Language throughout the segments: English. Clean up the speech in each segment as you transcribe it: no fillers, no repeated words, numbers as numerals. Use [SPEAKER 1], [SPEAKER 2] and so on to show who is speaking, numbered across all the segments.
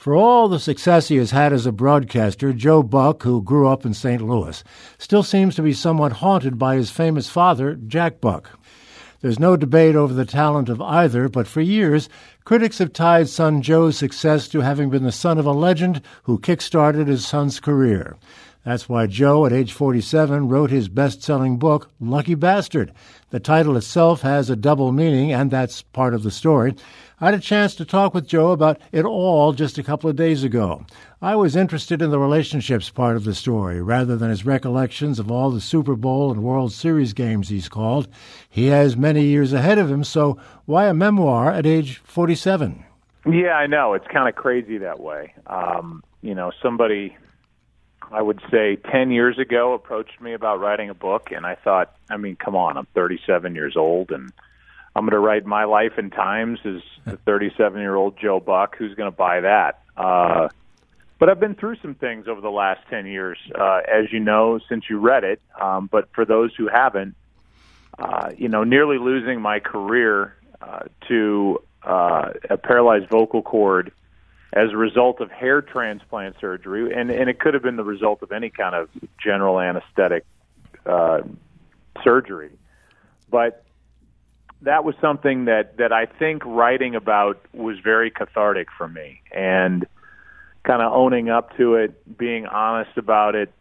[SPEAKER 1] For all the success he has had as a broadcaster, Joe Buck, who grew up in St. Louis, still seems to be somewhat haunted by his famous father, Jack Buck. There's no debate over the talent of either, but for years, critics have tied son Joe's success to having been the son of a legend who kick-started his son's career. That's why Joe, at age 47, wrote his best-selling book, Lucky Bastard. The title itself has a double meaning, and that's part of the story. I had a chance to talk with Joe about it all just a couple of days ago. I was interested in the relationships part of the story, rather than his recollections of all the Super Bowl and World Series games he's called. He has many years ahead of him, so why a memoir at age 47?
[SPEAKER 2] Yeah, I know. It's kind of crazy that way. Somebody, I would say 10 years ago, approached me about writing a book, and I thought, come on, I'm 37 years old, and I'm going to write my life and times as the 37-year-old Joe Buck. Who's going to buy that? But I've been through some things over the last 10 years, as you know, since you read it. But for those who haven't, nearly losing my career to a paralyzed vocal cord as a result of hair transplant surgery, and it could have been the result of any kind of general anesthetic surgery. But that was something that I think writing about was very cathartic for me, and kind of owning up to it, being honest about it,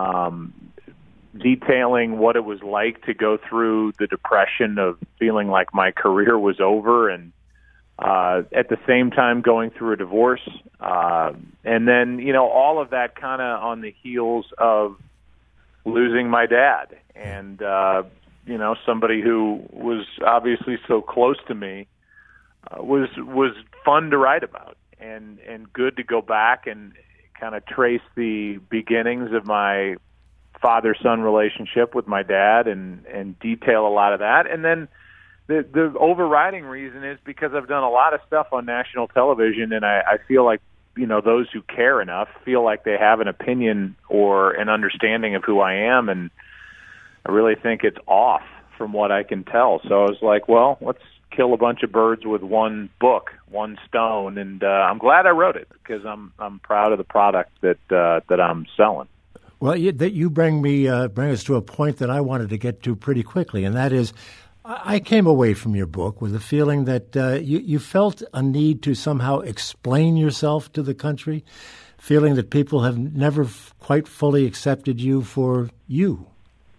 [SPEAKER 2] detailing what it was like to go through the depression of feeling like my career was over, and at the same time going through a divorce. And then, all of that kind of on the heels of losing my dad. And, somebody who was obviously so close to me was fun to write about, and good to go back and kind of trace the beginnings of my father-son relationship with my dad and detail a lot of that. And then the overriding reason is because I've done a lot of stuff on national television, and I feel like, those who care enough feel like they have an opinion or an understanding of who I am, and I really think it's off from what I can tell. So I was like, well, let's kill a bunch of birds with one book, one stone, and I'm glad I wrote it because I'm proud of the product that I'm selling.
[SPEAKER 1] Well, you bring us to a point that I wanted to get to pretty quickly, and that is, I came away from your book with a feeling that you felt a need to somehow explain yourself to the country, feeling that people have never quite fully accepted you for you.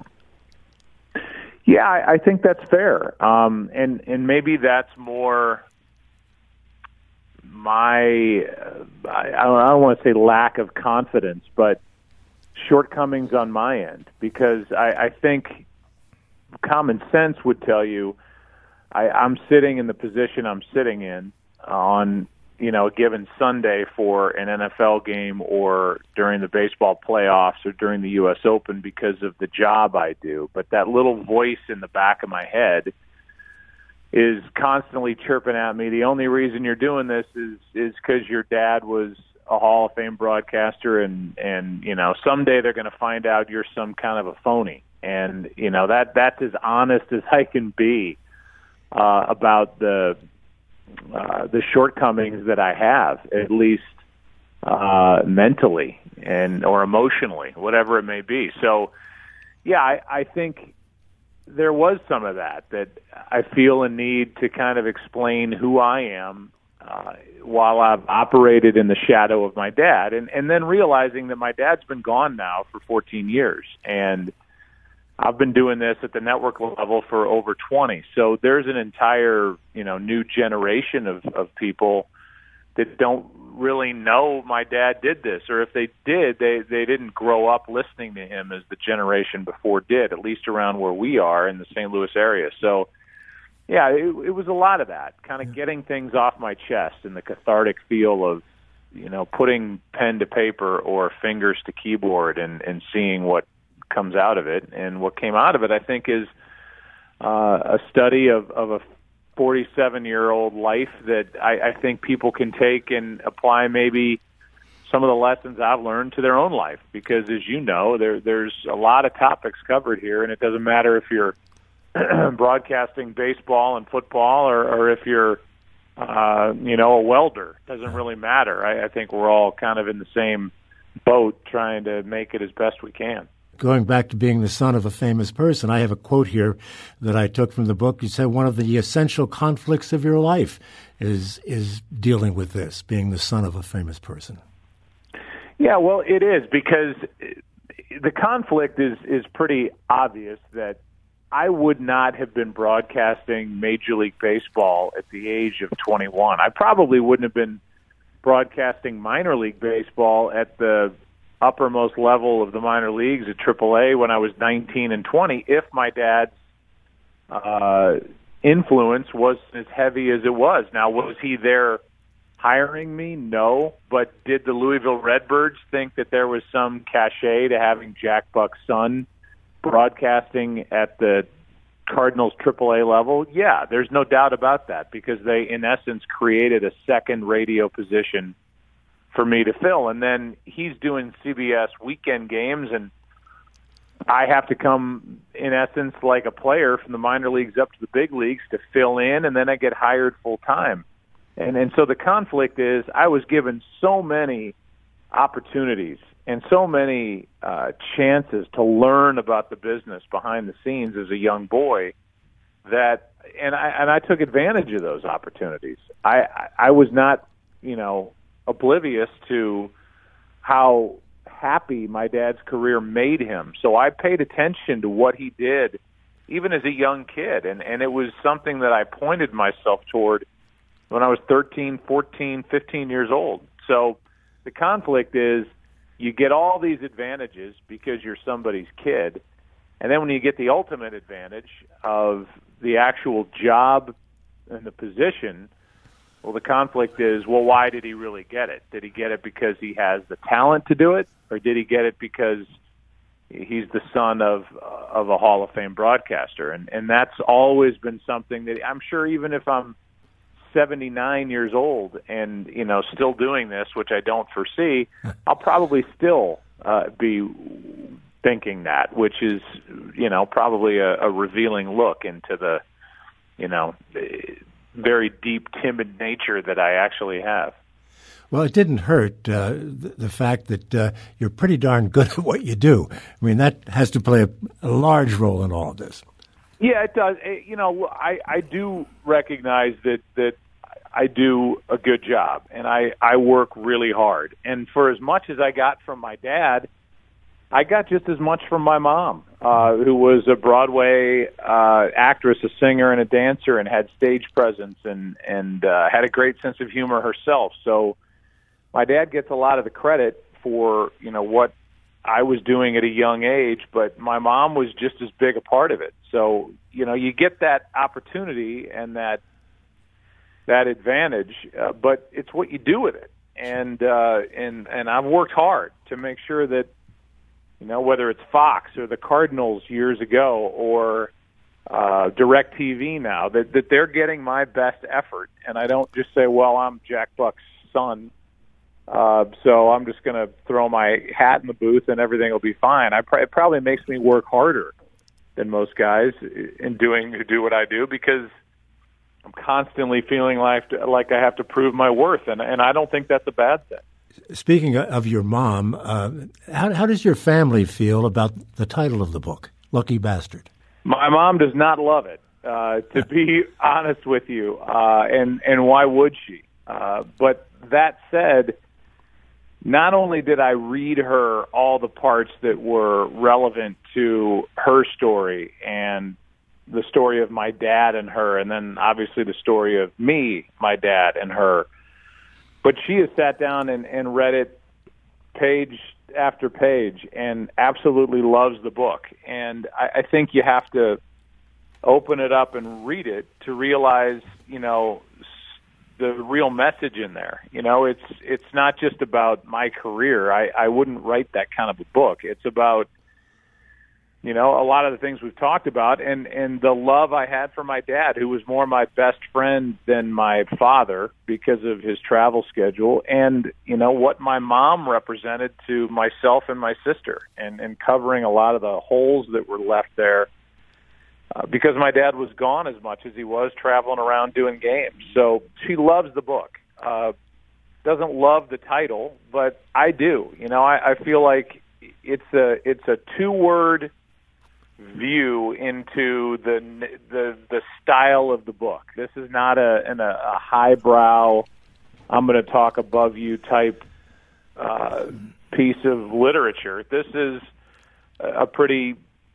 [SPEAKER 2] Yeah, I think that's fair. And maybe that's more my, I don't want to say lack of confidence, but shortcomings on my end, because I think common sense would tell you I'm sitting in the position I'm sitting in on, a given Sunday for an NFL game or during the baseball playoffs or during the U.S. Open because of the job I do. But that little voice in the back of my head is constantly chirping at me. The only reason you're doing this is because your dad was a Hall of Fame broadcaster, and someday they're going to find out you're some kind of a phony. And, that's as honest as I can be about the shortcomings that I have, at least mentally or emotionally, whatever it may be. So, yeah, I think there was some of that I feel a need to kind of explain who I am while I've operated in the shadow of my dad, and then realizing that my dad's been gone now for 14 years, and I've been doing this at the network level for over 20. So there's an entire, new generation of people that don't really know my dad did this, or if they did, they didn't grow up listening to him as the generation before did, at least around where we are in the St. Louis area. So, yeah, it was a lot of that, kind of getting things off my chest and the cathartic feel of, putting pen to paper or fingers to keyboard and seeing what comes out of it. And what came out of it, I think, is a study of a 47-year-old life that I think people can take and apply maybe some of the lessons I've learned to their own life. Because, as you know, there's a lot of topics covered here, and it doesn't matter if you're broadcasting baseball and football or if you're a welder. Doesn't really matter. I think we're all kind of in the same boat trying to make it as best we can.
[SPEAKER 1] Going back to being the son of a famous person, I have a quote here that I took from the book. You said one of the essential conflicts of your life is dealing with this, being the son of a famous person.
[SPEAKER 2] Yeah, well, it is, because the conflict is pretty obvious that I would not have been broadcasting Major League Baseball at the age of 21. I probably wouldn't have been broadcasting minor league baseball at the uppermost level of the minor leagues at AAA when I was 19 and 20 if my dad's influence was as heavy as it was. Now, was he there hiring me? No. But did the Louisville Redbirds think that there was some cachet to having Jack Buck's son broadcasting at the Cardinals AAA level? Yeah, there's no doubt about that, because they, in essence, created a second radio position for me to fill. And then he's doing CBS weekend games, and I have to come, in essence, like a player from the minor leagues up to the big leagues to fill in, and then I get hired full time. And so the conflict is I was given so many opportunities and so many chances to learn about the business behind the scenes as a young boy that, and I took advantage of those opportunities. I was not, oblivious to how happy my dad's career made him. So I paid attention to what he did, even as a young kid, and it was something that I pointed myself toward when I was 13, 14, 15 years old. So the conflict is you get all these advantages because you're somebody's kid, and then when you get the ultimate advantage of the actual job and the position, well, the conflict is, well, why did he really get it? Did he get it because he has the talent to do it, or did he get it because he's the son of a Hall of Fame broadcaster? And that's always been something that I'm sure, even if I'm 79 years old and, still doing this, which I don't foresee, I'll probably still be thinking that, which is, probably a revealing look into the, very deep, timid nature that I actually have.
[SPEAKER 1] Well, it didn't hurt the fact that you're pretty darn good at what you do. I mean, that has to play a large role in all of this.
[SPEAKER 2] Yeah, it does. I do recognize that I do a good job, and I work really hard. And for as much as I got from my dad, I got just as much from my mom, who was a Broadway actress, a singer, and a dancer, and had stage presence and had a great sense of humor herself. So my dad gets a lot of the credit for, what I was doing at a young age, but my mom was just as big a part of it. So, you get that opportunity and that advantage, but it's what you do with it. And I've worked hard to make sure that, whether it's Fox or the Cardinals years ago or DirecTV now, that they're getting my best effort. And I don't just say, well, I'm Jack Buck's son, so I'm just going to throw my hat in the booth and everything will be fine. It probably makes me work harder than most guys who do what I do, because I'm constantly feeling like I have to prove my worth, and I don't think that's a bad thing.
[SPEAKER 1] Speaking of your mom, how does your family feel about the title of the book, Lucky Bastard?
[SPEAKER 2] My mom does not love it, to be honest with you, and why would she? But that said, not only did I read her all the parts that were relevant to her story and the story of my dad and her, and then obviously the story of me, my dad, and her, but she has sat down and read it page after page and absolutely loves the book. And I think you have to open it up and read it to realize, the real message in there. It's not just about my career. I wouldn't write that kind of a book. It's about, a lot of the things we've talked about, and the love I had for my dad, who was more my best friend than my father because of his travel schedule, and, what my mom represented to myself and my sister, and covering a lot of the holes that were left there because my dad was gone as much as he was traveling around doing games. So she loves the book. Doesn't love the title, but I do. You know, I feel like it's a two-word view into the style of the book. This is not a highbrow, I'm going to talk above you type piece of literature. This is a pretty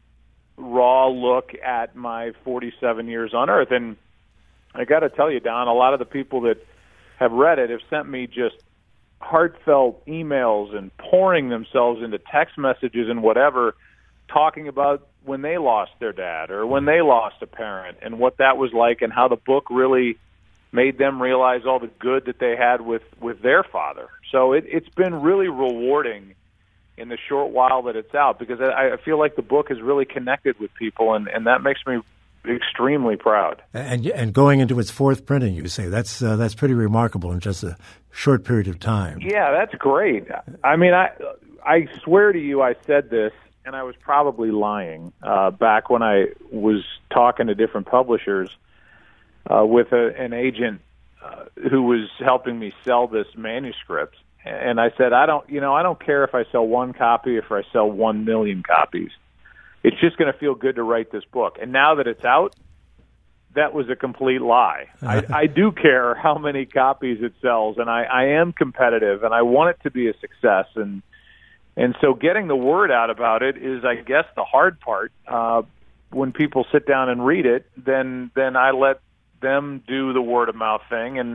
[SPEAKER 2] raw look at my 47 years on Earth. And I got to tell you, Don, a lot of the people that have read it have sent me just heartfelt emails and pouring themselves into text messages and whatever, talking about when they lost their dad or when they lost a parent and what that was like and how the book really made them realize all the good that they had with their father. So it's been really rewarding in the short while that it's out, because I feel like the book has really connected with people, and that makes me extremely proud.
[SPEAKER 1] And going into its fourth printing, you say, that's pretty remarkable in just a short period of time.
[SPEAKER 2] Yeah, that's great. I mean, I swear to you, I said this, and I was probably lying back when I was talking to different publishers with an agent who was helping me sell this manuscript. And I said, I don't care if I sell one copy, if I sell 1 million copies. It's just going to feel good to write this book. And now that it's out, that was a complete lie. I do care how many copies it sells, and I am competitive, and I want it to be a success. And so getting the word out about it is, I guess, the hard part. When people sit down and read it, then I let them do the word of mouth thing, and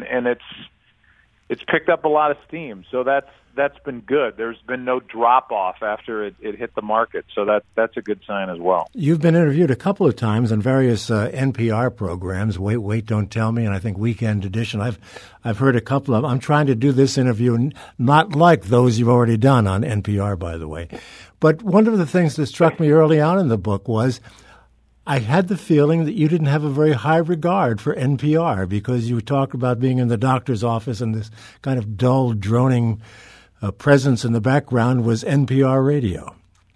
[SPEAKER 2] it's picked up a lot of steam. So that's been good. There's been no drop off after it hit the market. So that's a good sign as well.
[SPEAKER 1] You've been interviewed a couple of times on various NPR programs, Wait, Don't Tell Me, and I think Weekend Edition. I've heard a couple of them. I'm trying to do this interview not like those you've already done on NPR, by the way. But one of the things that struck me early on in the book was I had the feeling that you didn't have a very high regard for NPR, because you talked about being in the doctor's office and this kind of dull, droning presence in the background was NPR radio.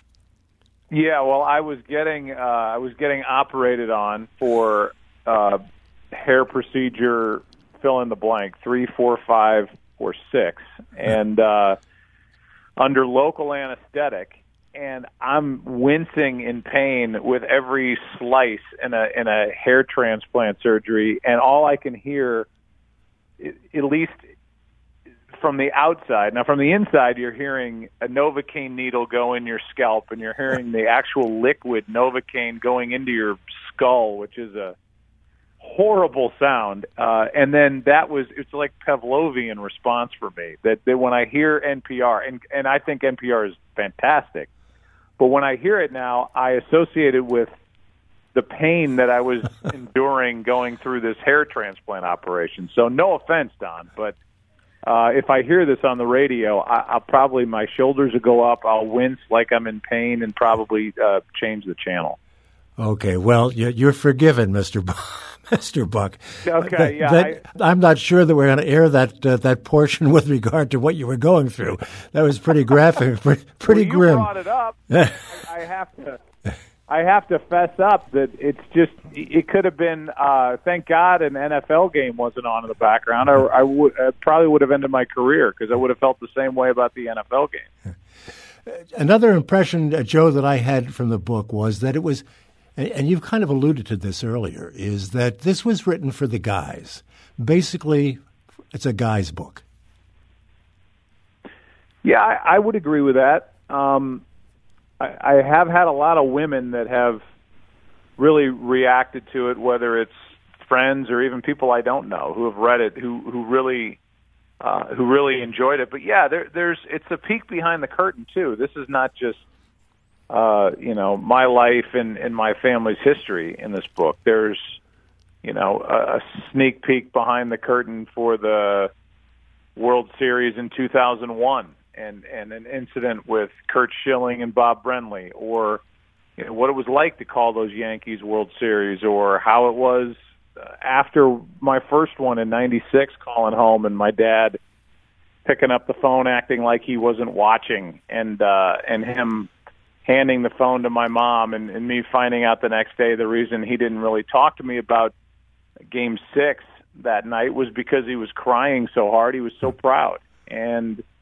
[SPEAKER 2] Yeah, well, I was getting operated on for hair procedure, fill in the blank, 3, 4, 5, or 6, and under local anesthetic. And I'm wincing in pain with every slice in a hair transplant surgery, and all I can hear, at least from the outside. Now, from the inside, you're hearing a Novocaine needle go in your scalp, and you're hearing the actual liquid Novocaine going into your skull, which is a horrible sound. And then it's like Pavlovian response for me, that when I hear NPR, and I think NPR is fantastic, but when I hear it now, I associate it with the pain that I was enduring going through this hair transplant operation. So no offense, Don, but if I hear this on the radio, I'll probably, my shoulders will go up, I'll wince like I'm in pain, and probably change the channel.
[SPEAKER 1] Okay, well, you're forgiven, Mr. Buck.
[SPEAKER 2] Okay, yeah.
[SPEAKER 1] I'm not sure that we're going to air that portion with regard to what you were going through. That was pretty graphic, pretty
[SPEAKER 2] well,
[SPEAKER 1] grim.
[SPEAKER 2] You brought it up. I have to fess up that it could have been. Thank God an NFL game wasn't on in the background. I probably would have ended my career, because I would have felt the same way about the NFL game.
[SPEAKER 1] Another impression, Joe, that I had from the book was that it was, and you've kind of alluded to this earlier, is that this was written for the guys. Basically, it's a guy's book.
[SPEAKER 2] Yeah, I would agree with that. I have had a lot of women that have really reacted to it, whether it's friends or even people I don't know who have read it, who really enjoyed it. But yeah, it's a peek behind the curtain too. This is not just my life and my family's history in this book. There's a sneak peek behind the curtain for the World Series in 2001. And an incident with Curt Schilling and Bob Brenly, or what it was like to call those Yankees World Series, or how it was after my first one in '96, calling home and my dad picking up the phone acting like he wasn't watching, and him handing the phone to my mom and me finding out the next day the reason he didn't really talk to me about Game 6 that night was because he was crying so hard. He was so proud. And, is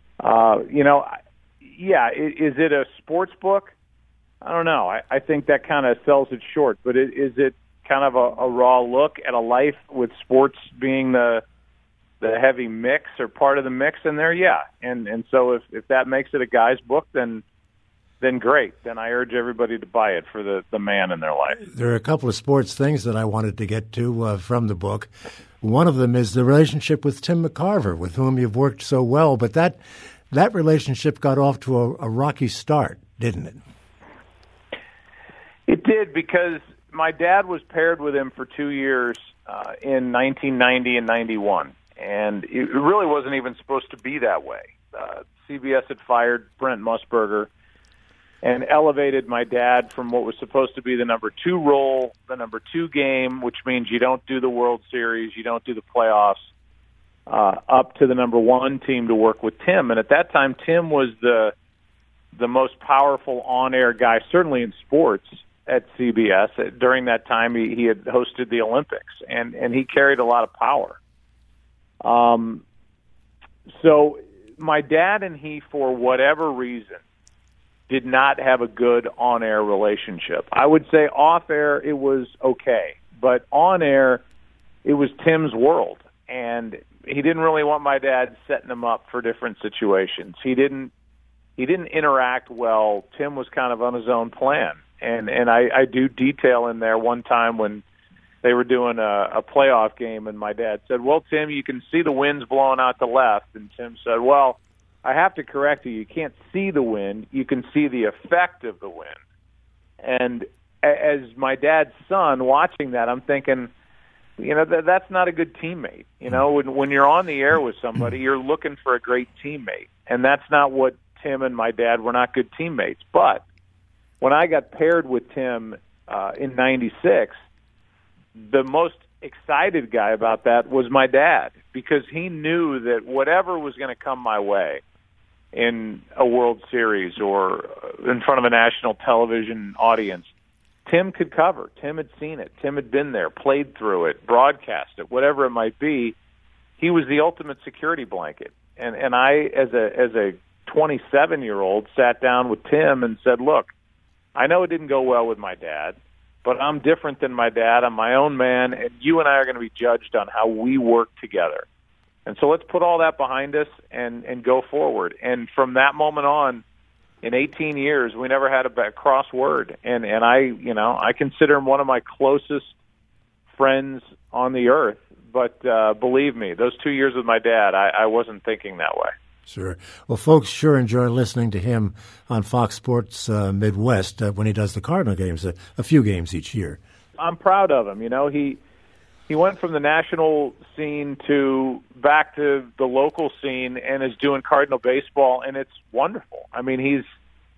[SPEAKER 2] it a sports book? I don't know. I think that kind of sells it short. But is it kind of a raw look at a life with sports being the heavy mix or part of the mix in there? Yeah. And so if that makes it a guy's book, then great. Then I urge everybody to buy it for the man in their life.
[SPEAKER 1] There are a couple of sports things that I wanted to get to from the book. One of them is the relationship with Tim McCarver, with whom you've worked so well. But that relationship got off to a rocky start, didn't it?
[SPEAKER 2] It did, because my dad was paired with him for 2 years in 1990 and 91. And it really wasn't even supposed to be that way. CBS had fired Brent Musburger and elevated my dad from what was supposed to be the number 2 role, the number 2 game, which means you don't do the World Series, you don't do the playoffs, up to the number 1 team to work with Tim. And at that time, Tim was the most powerful on-air guy, certainly in sports, at CBS. During that time, he had hosted the Olympics, and he carried a lot of power. So my dad and he, for whatever reason, did not have a good on-air relationship. I would say off-air it was okay, but on-air it was Tim's world, and he didn't really want my dad setting him up for different situations. He didn't interact well. Tim was kind of on his own plan, and I do detail in there one time when they were doing a playoff game, and my dad said, "Well, Tim, you can see the wind's blowing out the left," and Tim said, "Well, I have to correct you. You can't see the wind. You can see the effect of the wind." And as my dad's son watching that, I'm thinking, that's not a good teammate. When you're on the air with somebody, you're looking for a great teammate. And that's not what Tim and my dad were, not good teammates. But when I got paired with Tim in 96, the most excited guy about that was my dad, because he knew that whatever was going to come my way in a World Series or in front of a national television audience, Tim could cover. Tim had seen it. Tim had been there, played through it, broadcast it, whatever it might be. He was the ultimate security blanket. And I, as a 27-year-old, sat down with Tim and said, "Look, I know it didn't go well with my dad, but I'm different than my dad. I'm my own man, and you and I are going to be judged on how we work together. And so let's put all that behind us and go forward." And from that moment on, in 18 years, we never had a cross word. And I consider him one of my closest friends on the earth. But believe me, those 2 years with my dad, I wasn't thinking that way.
[SPEAKER 1] Sure. Well, folks sure enjoy listening to him on Fox Sports Midwest when he does the Cardinal games, a few games each year.
[SPEAKER 2] I'm proud of him. He went from the national scene back to the local scene and is doing Cardinal baseball, and it's wonderful. I mean, he's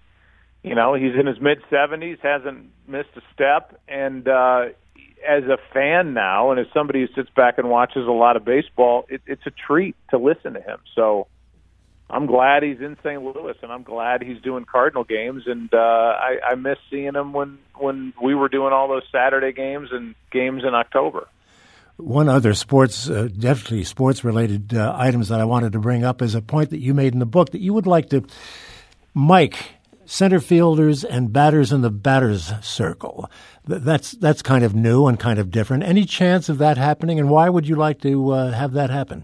[SPEAKER 2] in his mid-70s, hasn't missed a step, and as a fan now, and as somebody who sits back and watches a lot of baseball, it's a treat to listen to him. So I'm glad he's in St. Louis, and I'm glad he's doing Cardinal games, and I miss seeing him when we were doing all those Saturday games and games in October.
[SPEAKER 1] One other definitely sports-related items that I wanted to bring up is a point that you made in the book that you would like to mic center fielders and batters in the batter's circle. That's kind of new and kind of different. Any chance of that happening, and why would you like to have that happen?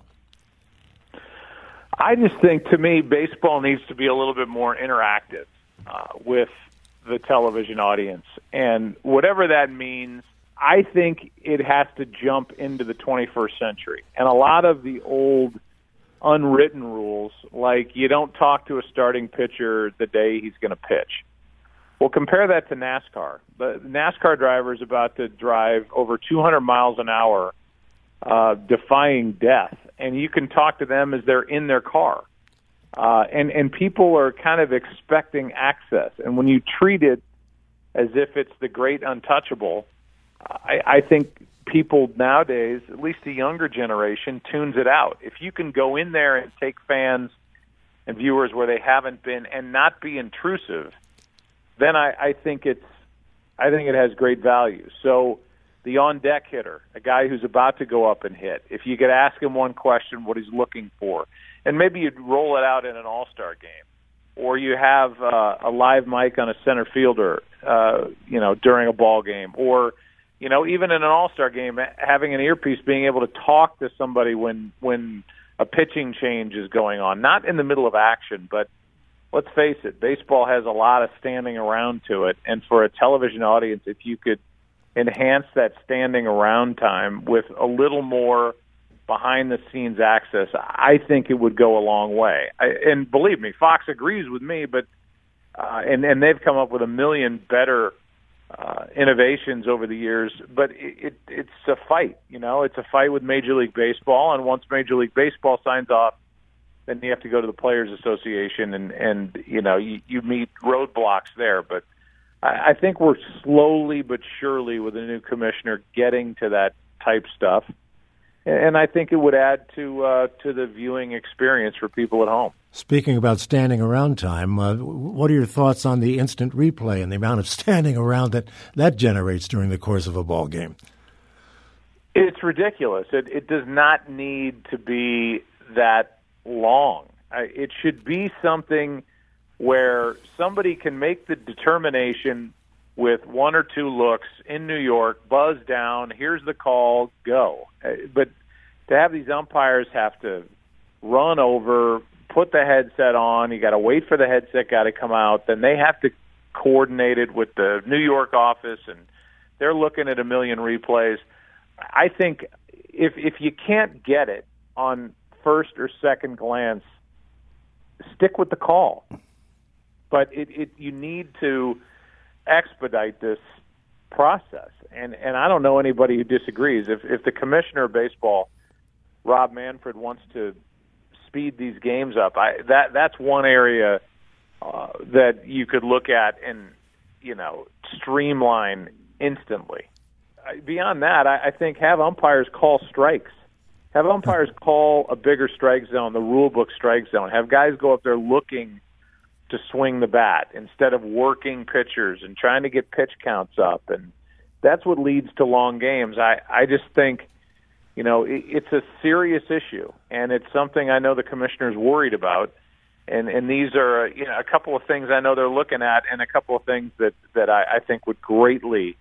[SPEAKER 2] I just think, to me, baseball needs to be a little bit more interactive with the television audience. And whatever that means, I think it has to jump into the 21st century. And a lot of the old unwritten rules, like you don't talk to a starting pitcher the day he's going to pitch. Well, compare that to NASCAR. The NASCAR driver is about to drive over 200 miles an hour, defying death, and you can talk to them as they're in their car. And people are kind of expecting access. And when you treat it as if it's the great untouchable, I think people nowadays, at least the younger generation, tunes it out. If you can go in there and take fans and viewers where they haven't been and not be intrusive, then I think it has great value. So the on-deck hitter, a guy who's about to go up and hit, if you could ask him one question, what he's looking for, and maybe you'd roll it out in an all-star game, or you have a live mic on a center fielder, during a ball game, or even in an all-star game, having an earpiece, being able to talk to somebody when a pitching change is going on, not in the middle of action, but let's face it, baseball has a lot of standing around to it, and for a television audience, if you could enhance that standing around time with a little more behind-the-scenes access, I think it would go a long way. And believe me, Fox agrees with me, but and they've come up with a million better innovations over the years. But it's a fight, It's a fight with Major League Baseball, and once Major League Baseball signs off, then you have to go to the Players Association, and you meet roadblocks there. But I think we're slowly but surely, with a new commissioner, getting to that type stuff. And I think it would add to the viewing experience for people at home.
[SPEAKER 1] Speaking about standing around time, what are your thoughts on the instant replay and the amount of standing around that generates during the course of a ball game?
[SPEAKER 2] It's ridiculous. It does not need to be that long. It should be something where somebody can make the determination with one or two looks in New York, buzz down, here's the call, go. But to have these umpires have to run over, put the headset on, you got to wait for the headset guy to come out, then they have to coordinate it with the New York office, and they're looking at a million replays. I think if you can't get it on first or second glance, stick with the call. But you need to expedite this process, and I don't know anybody who disagrees. If the commissioner of baseball, Rob Manfred, wants to speed these games up, that's one area that you could look at and streamline instantly. Beyond that, I think have umpires call strikes. Have umpires call a bigger strike zone, the rule book strike zone. Have guys go up there looking to swing the bat instead of working pitchers and trying to get pitch counts up. And that's what leads to long games. I just think, it's a serious issue, and it's something I know the commissioner's worried about. And these are, a couple of things I know they're looking at, and a couple of things that I think would greatly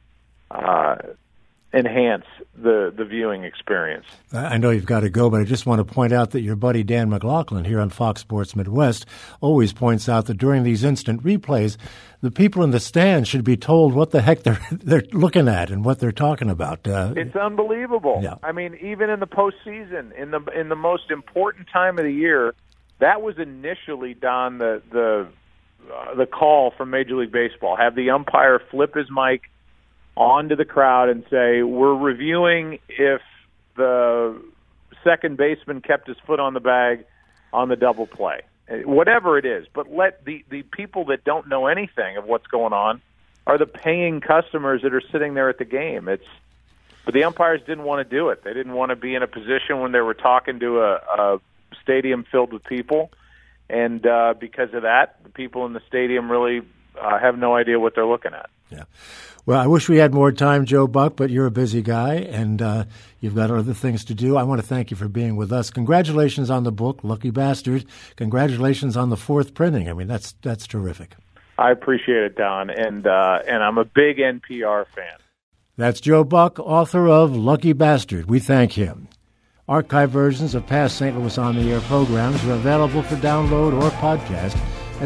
[SPEAKER 2] enhance the viewing experience.
[SPEAKER 1] I know you've got to go, but I just want to point out that your buddy Dan McLaughlin here on Fox Sports Midwest always points out that during these instant replays, the people in the stands should be told what the heck they're looking at and what they're talking about.
[SPEAKER 2] It's unbelievable.
[SPEAKER 1] Yeah.
[SPEAKER 2] I mean, even in the postseason, in the most important time of the year, that was initially, Don, the call from Major League Baseball. Have the umpire flip his mic onto the crowd and say, we're reviewing if the second baseman kept his foot on the bag on the double play. Whatever it is, but let the people that don't know anything of what's going on are the paying customers that are sitting there at the game. But the umpires didn't want to do it. They didn't want to be in a position when they were talking to a stadium filled with people, and because of that, the people in the stadium really have no idea what they're looking at.
[SPEAKER 1] Yeah. Well, I wish we had more time, Joe Buck, but you're a busy guy, and you've got other things to do. I want to thank you for being with us. Congratulations on the book, Lucky Bastard. Congratulations on the fourth printing. I mean, that's terrific.
[SPEAKER 2] I appreciate it, Don, and I'm a big NPR fan.
[SPEAKER 1] That's Joe Buck, author of Lucky Bastard. We thank him. Archive versions of past St. Louis On the Air programs are available for download or podcast at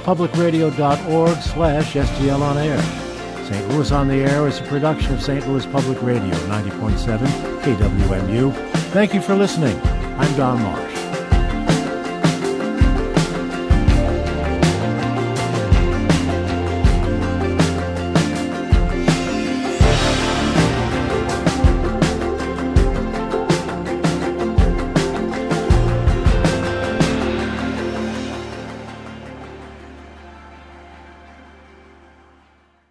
[SPEAKER 1] stlpublicradio.org/STL On Air. St. Louis On the Air is a production of St. Louis Public Radio, 90.7 KWMU. Thank you for listening. I'm Don Marsh.